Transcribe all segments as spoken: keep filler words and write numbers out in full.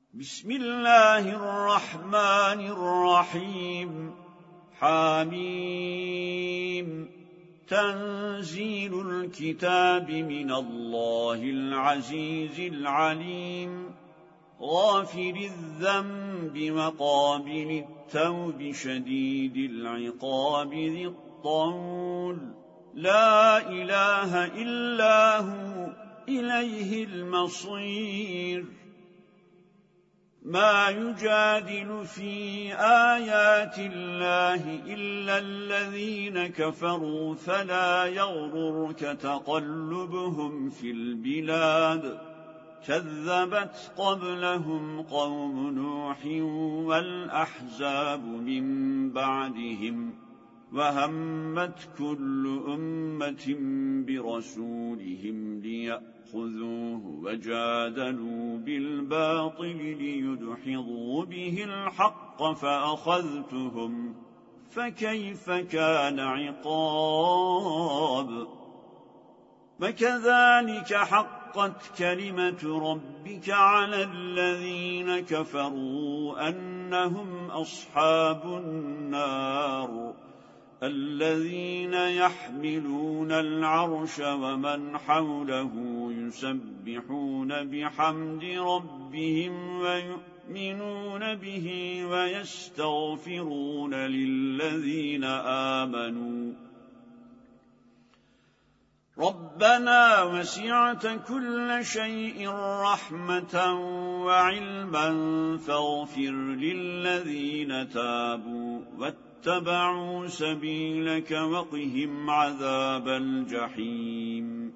بسم الله الرحمن الرحيم حميم تنزيل الكتاب من الله العزيز العليم غافر الذنب وقابل التوب شديد العقاب ذي الطول لا إله إلا هو إليه المصير ما يجادل في آيات الله إلا الذين كفروا فلا يغررك تقلبهم في البلاد كذبت قبلهم قوم نوح والأحزاب من بعدهم وهمت كل أمة برسولهم ليأخذوه وجادلوا بالباطل ليدحضوا به الحق فأخذتهم فكيف كان عقاب وكذلك حقت كلمة ربك على الذين كفروا أنهم أصحاب النار الذين يحملون العرش ومن حوله يسبحون بحمد ربهم ويؤمنون به ويستغفرون للذين آمنوا ربنا وسعت كل شيء رحمة وعلما فاغفر للذين تابوا واتبعوا سبيلك وقهم عذاب الجحيم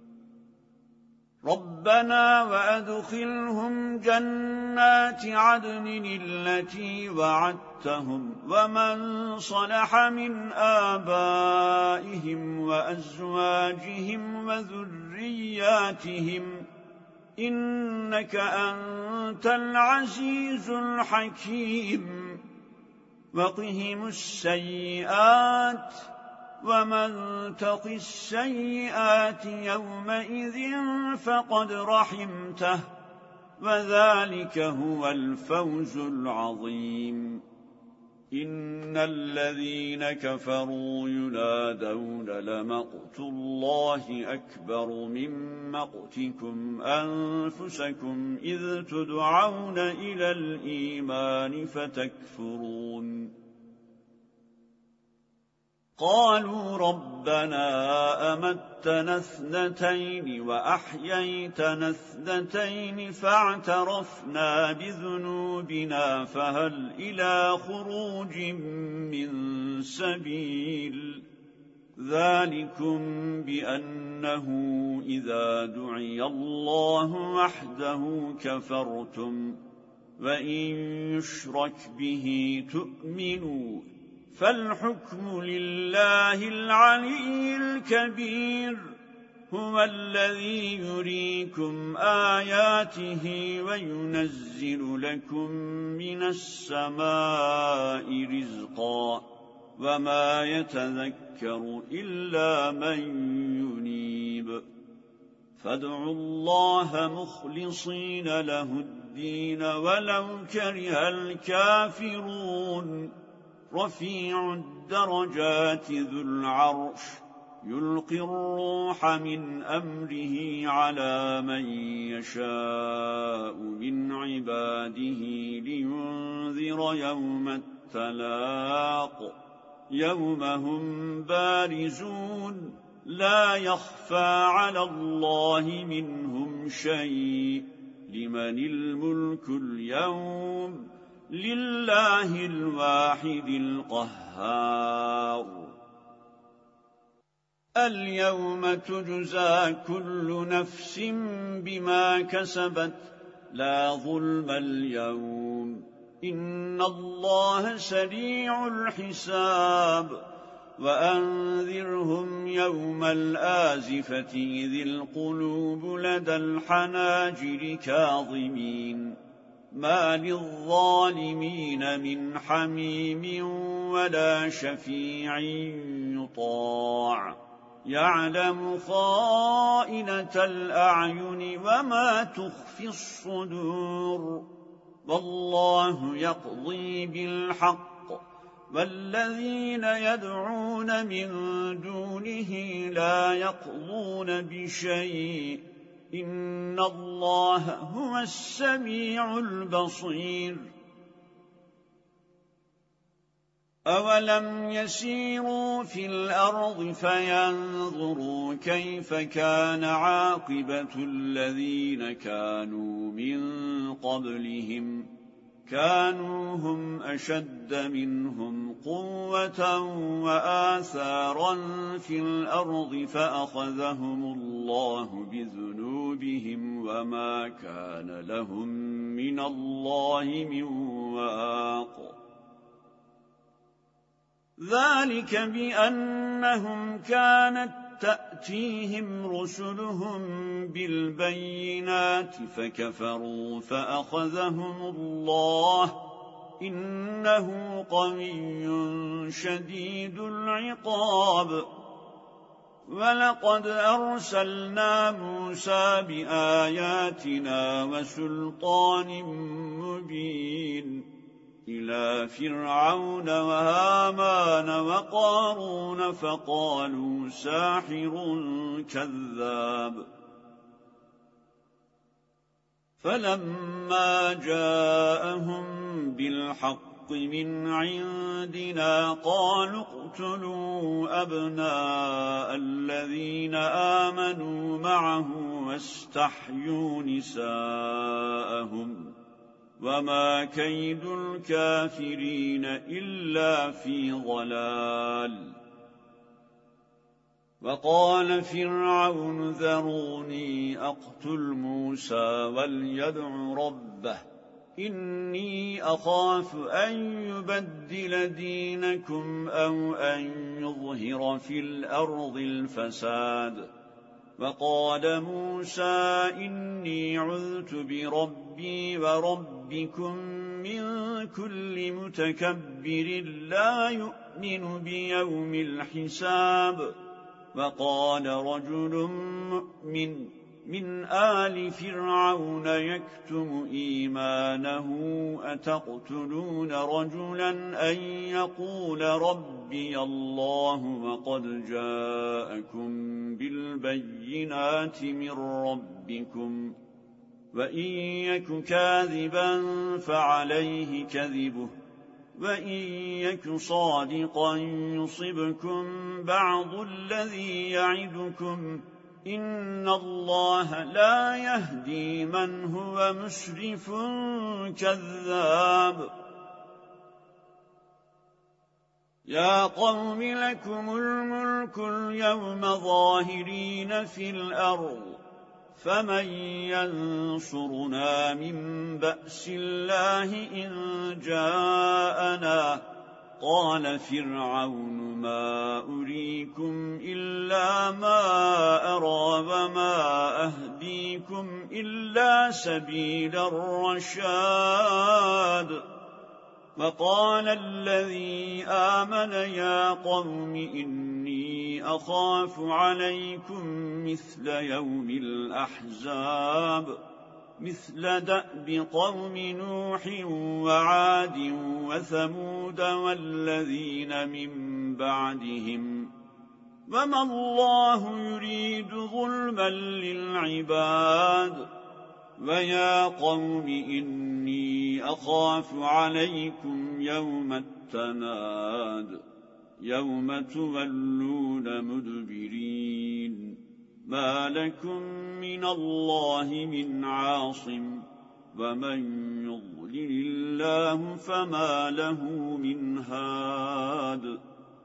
ربنا وأدخلهم جنات عدن التي وعدتهم ومن صلح من آبائهم وأزواجهم وذرياتهم إنك أنت العزيز الحكيم وقهم السيئات ومن تق السيئات يومئذ فقد رحمته وذلك هو الفوز العظيم إن الذين كفروا ينادون لمقت الله أكبر من مقتكم أنفسكم إذ تدعون إلى الإيمان فتكفرون قالوا ربنا أمتنا اثنتين وأحييتنا اثنتين فاعترفنا بذنوبنا فهل إلى خروج من سبيل ذلكم بأنه إذا دعي الله وحده كفرتم وإن يشرك به تؤمنوا فالحكم لله العلي الكبير هو الذي يريكم آياته وينزل لكم من السماء رزقا وما يتذكر إلا من ينيب فادعوا الله مخلصين له الدين ولو كره الكافرون رفيع الدرجات ذو العرش يلقي الروح من أمره على من يشاء من عباده لينذر يوم التلاق يوم هم بارزون لا يخفى على الله منهم شيء لمن الملك اليوم لله الواحد القهار اليوم تجزى كل نفس بما كسبت لا ظلم اليوم إن الله سريع الحساب وأنذرهم يوم الآزفة إذ القلوب لدى الحناجر كاظمين ما للظالمين من حميم ولا شفيع يطاع يعلم خائنة الأعين وما تخفي الصدور والله يقضي بالحق والذين يدعون من دونه لا يقضون بشيء إن الله هو السميع البصير أولم يسيروا في الأرض فينظروا كيف كان عاقبة الذين كانوا من قبلهم كانوا هم أشد منهم قوة وآثارا في الأرض فأخذهم الله بذنوبهم وما كان لهم من الله من واق ذلك بأنهم كانت تأتيهم رسلهم بالبينات فكفروا فأخذهم الله إنه قوي شديد العقاب ولقد أرسلنا موسى بآياتنا وسلطان مبين إلى فرعون وهامان وقارون فقالوا ساحر كذاب فلما جاءهم بالحق من عندنا قالوا اقتلوا أبناء الذين آمنوا معه واستحيوا نساءهم وما كيد الكافرين إلا في ضلال وقال فرعون ذروني أقتل موسى وليدع ربه إني أخاف أن يبدل دينكم أو أن يظهر في الأرض الفساد وقال موسى إني عذت بربي وربكم من كل متكبر لا يؤمن بيوم الحساب وقال رجل مؤمن من آل فرعون يكتم إيمانه أتقتلون رجلا أن يقول ربي الله وقد جاءكم بالبينات من ربكم وإن يك كاذبا فعليه كذبه وإن يك صادقا يصبكم بعض الذي يعدكم إن الله لا يهدي من هو مسرف كذاب يا قوم لكم الملك اليوم ظاهرين في الأرض فمن ينصرنا من بأس الله إن جاءنا قال فرعون ما أريكم إلا ما أرى وما أهديكم إلا سبيل الرشاد وقال الذي آمن يا قوم إني أخاف عليكم مثل يوم الأحزاب مثل دأب قوم نوح وعاد وثمود والذين من بعدهم وما الله يريد ظلما للعباد ويا قوم إني أخاف عليكم يوم التناد يوم تولون مدبرين ما لكم من الله من عاصم ومن يضلل الله فما له من هاد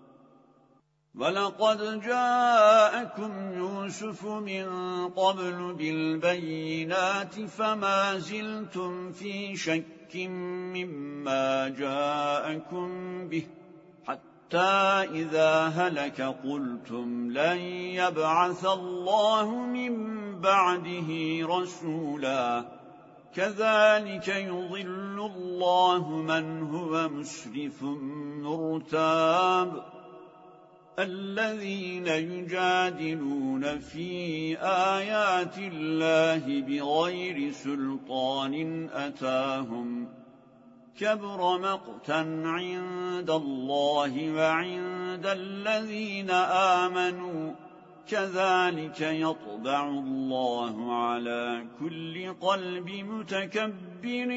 ولقد جاءكم يوسف من قبل بالبينات فما زلتم في شك مما جاءكم به حتى إذا هلك قلتم لن يبعث الله من بعده رسولا كذلك يضل الله من هو مسرف مرتاب الذين يجادلون في آيات الله بغير سلطان أتاهم كبر مقتا عند الله وعند الذين آمنوا كذلك يطبع الله على كل قلب متكبر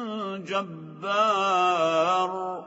جبار.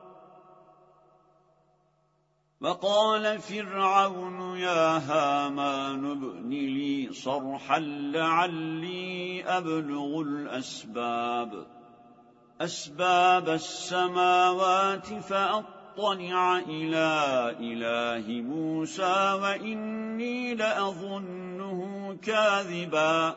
وقال فرعون يا هامان ابن لي صرحا لعلي أبلغ الأسباب أسباب السماوات فأطلع إلى إله موسى وإني لأظنه كاذبا.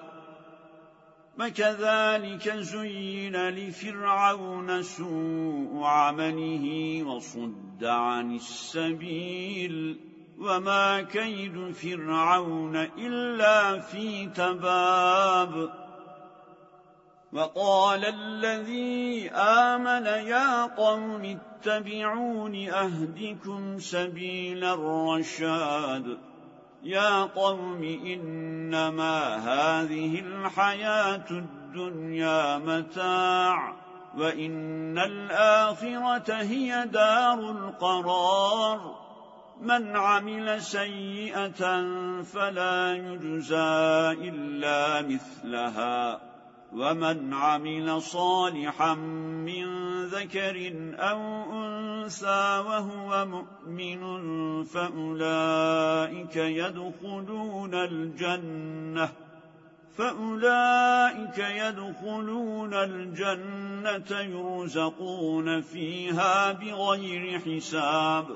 وكذلك زين لفرعون سوء عمله وصد عن السبيل وما كيد فرعون إلا في تباب. وقال الذي آمن يا قوم اتبعون أهدكم سبيل الرشاد. يا قوم إنما هذه الحياة الدنيا متاع وإن الآخرة هي دار القرار. من عمل سيئة فلا يجزى إلا مثلها ومن عمل صالحا من ذكر أو أنثى وهو مؤمن فأولئك يدخلون الجنة فأولئك يدخلون الجنة يرزقون فيها بغير حساب.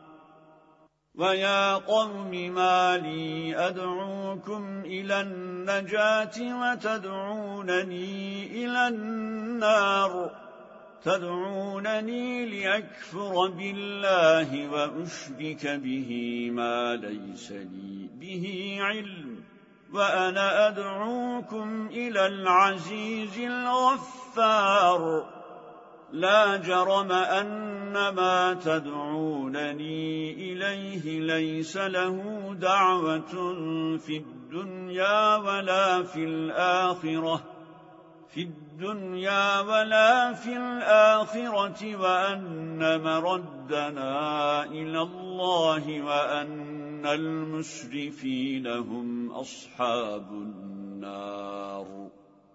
ويا قوم ما لي أدعوكم إلى النجاة وتدعونني إلى النار تدعونني لأكفر بالله وأشرك به ما ليس لي به علم وأنا أدعوكم إلى العزيز الغفار. لا جرم أن ما تدعونني إليه ليس له دعوة في الدنيا ولا في الآخرة في الدنيا ولا في الآخرة وأن مردنا إلى الله وأن المسرفين هم أصحاب النار.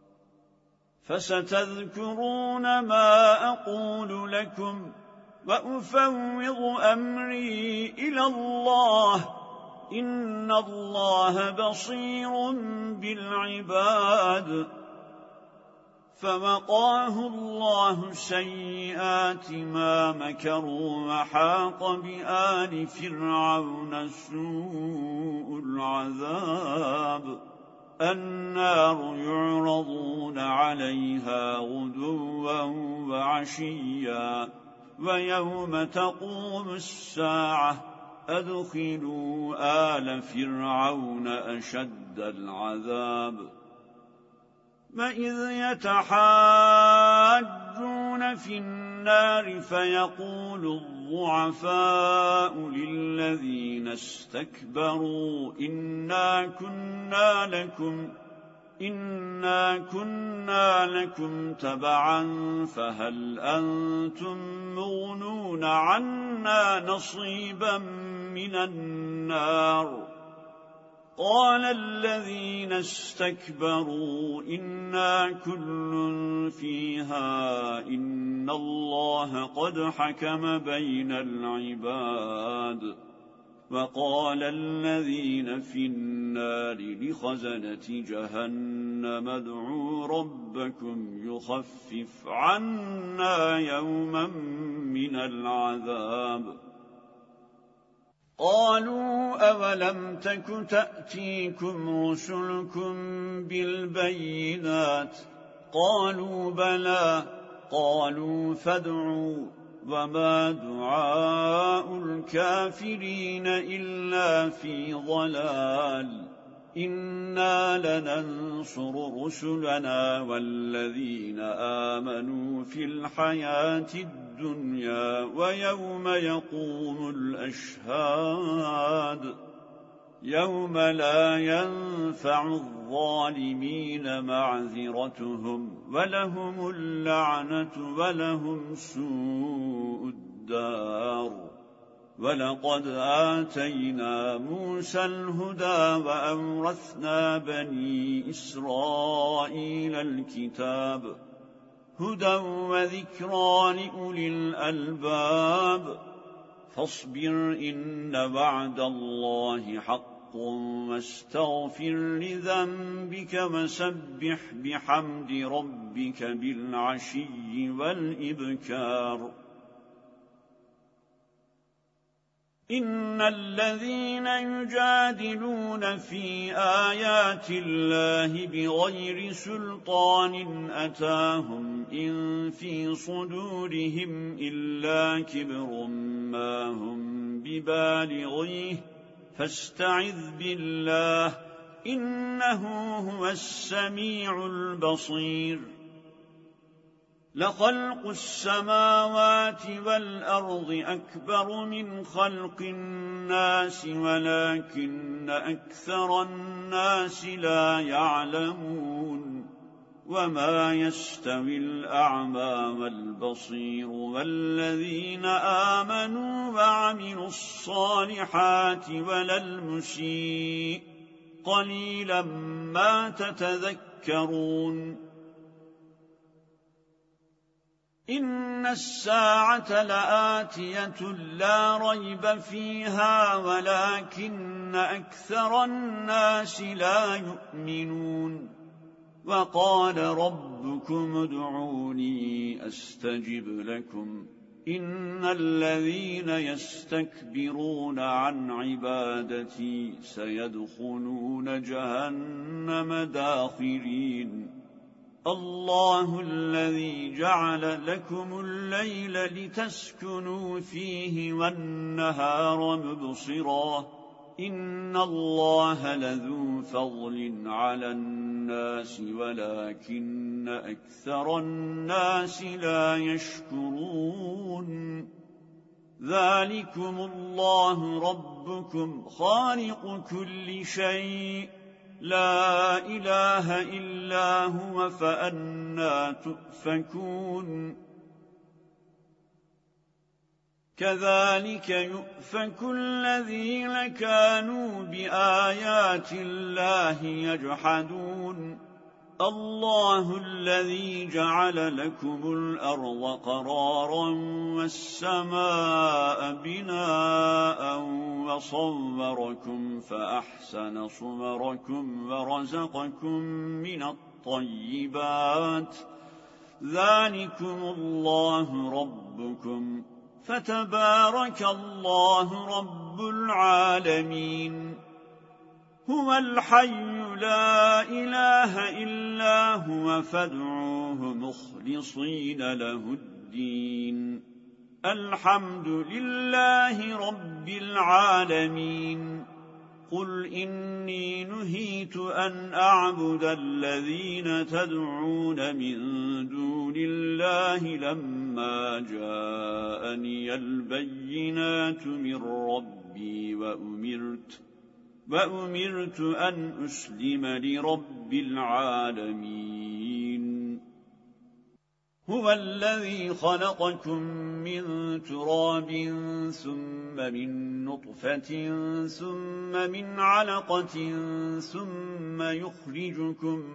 فستذكرون ما أقول لكم وأفوض أمري إلى الله إن الله بصير بالعباد. فوقاه الله سيئات ما مكروا وحاق بآل فرعون سوء العذاب. النار يعرضون عليها غدوا وعشيا ويوم تقوم الساعة أدخلوا آل فرعون أشد العذاب. وإذ يتحاجون في النار فيقول الضعفاء للذين استكبروا إنا كنا لكم إنا كنا لكم تبعا فهل أنتم مغنون عنا نصيبا من النار. قال الذين استكبروا إنا كل فيها إن الله قد حكم بين العباد. وقال الذين في النار لخزنة جهنم ادعوا ربكم يخفف عنا يوما من العذاب. قالوا أولم تك تأتيكم رسلكم بالبينات قالوا بلى قالوا فادعوا وما دعاء الكافرين إلا في ضلال. إنا لننصر رسلنا والذين آمنوا في الحياة الدنيا ويوم يقوم الأشهاد يوم لا ينفع الظالمين معذرتهم ولهم اللعنة ولهم سوء الدار ولقد آتينا موسى الهدى وأورثنا بني إسرائيل الكتاب هدى وذكرى لأولي الألباب فاصبر إن وعد الله حق واستغفر لذنبك وسبح بحمد ربك بالعشي والإبكار إن الذين يجادلون في آيات الله بغير سلطان أتاهم إن في صدورهم إلا كبر ما هم ببالغيه فاستعذ بالله إنه هو السميع البصير لخلق السماوات والأرض أكبر من خلق الناس ولكن أكثر الناس لا يعلمون وما يستوي الأعمى والبصير والذين آمنوا وعملوا الصالحات ولا المسيء قليلا ما تتذكرون إن الساعة لآتية لا ريب فيها ولكن أكثر الناس لا يؤمنون وقال ربكم ادعوني أستجب لكم إن الذين يستكبرون عن عبادتي سيدخلون جهنم داخرين الله الذي جعل لكم الليل لتسكنوا فيه والنهار مبصرا إن الله لذو فضل على الناس ولكن أكثر الناس لا يشكرون ذلكم الله ربكم خالق كل شيء لا إله إلا هو فأنى تؤفكون كذلك يؤفك الذين كانوا بآيات الله يجحدون الله الذي جعل لكم الأرض قرارا والسماء بناء وصوركم فأحسن صوركم ورزقكم من الطيبات ذلكم الله ربكم فتبارك الله رب العالمين هو الحي لا إله إلا هو فادعوه مخلصين له الدين الحمد لله رب العالمين قل إني نهيت أن أعبد الذين تدعون من دون الله لما جاءني البينات من ربي وأمرت وأمرت أن أسلم لرب العالمين هو الذي خلقكم من تراب ثم من نطفة ثم من علقة ثم يخرجكم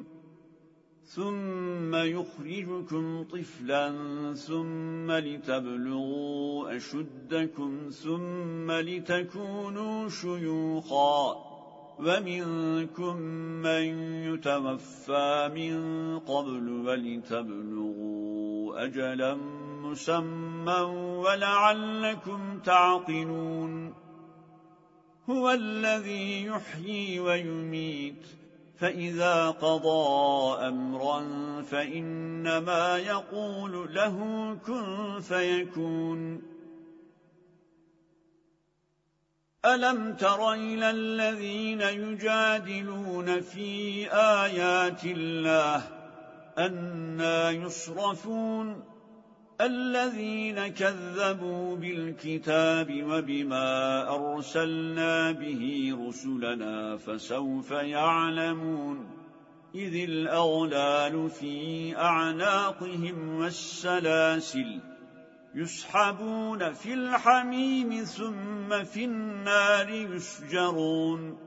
ثم يخرجكم طفلا ثم لتبلغوا أشدكم ثم لتكونوا شيوخا ومنكم من يتوفى من قبل ولتبلغوا أجلا مسمى ولعلكم تعقلون هو الذي يحيي ويميت فإذا قضى أمرا فإنما يقول له كن فيكون ألم تر إلى الذين يجادلون في آيات الله أنى يصرفون الذين كذبوا بالكتاب وبما أرسلنا به رسلنا فسوف يعلمون إذ الأغلال في أعناقهم والسلاسل يسحبون في الحميم ثم في النار يسجرون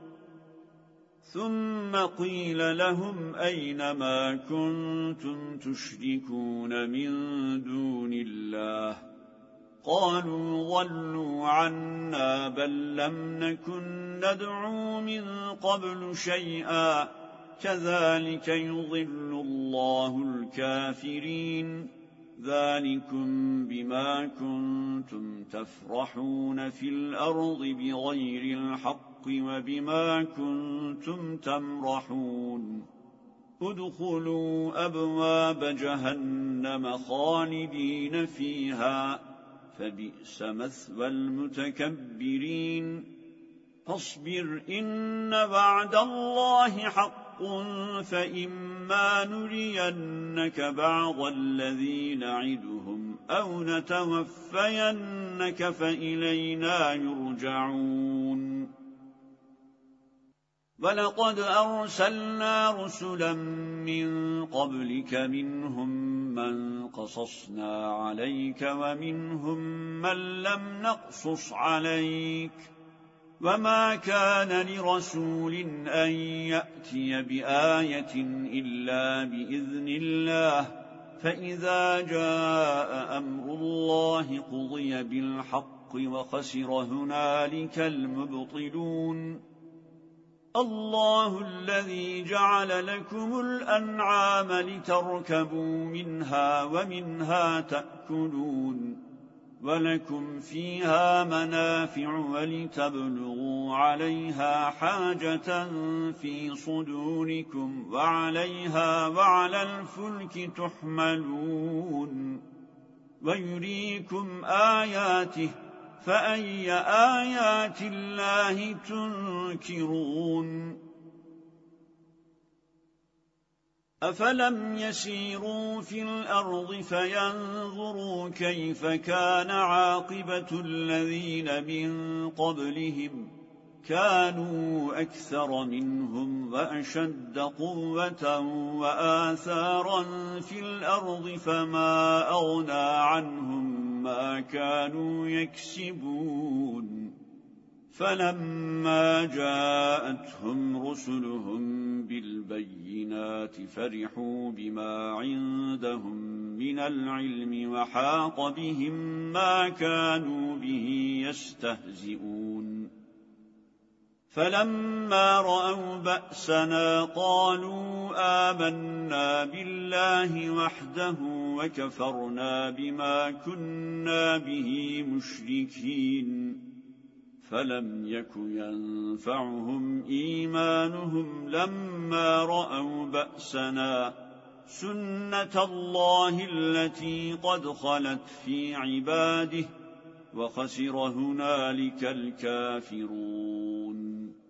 ثم قيل لهم أين ما كنتم تشركون من دون الله قالوا ضلوا عنا بل لم نكن ندعو من قبل شيئا كذلك يضل الله الكافرين ذلكم بما كنتم تفرحون في الأرض بغير الحق وبما كنتم تمرحون ادخلوا أبواب جهنم خالدين فيها فبئس مثوى المتكبرين فاصبر إن وعد الله حق فإما نرينك بعض الذي نعدهم أو نتوفينك فإلينا يرجعون ولقد أرسلنا رسلا من قبلك منهم من قصصنا عليك ومنهم من لم نقصص عليك وما كان لرسول أن يأتي بآية إلا بإذن الله فإذا جاء أمر الله قضي بالحق وخسر هنالك المبطلون الله الذي جعل لكم الأنعام لتركبوا منها ومنها تأكلون ولكم فيها منافع ولتبلغوا عليها حاجة في صدوركم وعليها وعلى الفلك تحملون ويريكم آياته فأي آيات الله تنكرون أفلم يسيروا في الأرض فينظروا كيف كان عاقبة الذين من قبلهم كانوا أكثر منهم وأشد قوة وآثارا في الأرض فما أغنى عنهم ما كانوا يكسبون فلما جاءتهم رسلهم بالبينات فرحوا بما عندهم من العلم وحاق بهم ما كانوا به يستهزئون فلما رأوا بأسنا قالوا آمنا بالله وحده وكفرنا بما كنا به مشركين فلم يك ينفعهم إيمانهم لما رأوا بأسنا سنة الله التي قد خلت في عباده وخسر هنالك الكافرون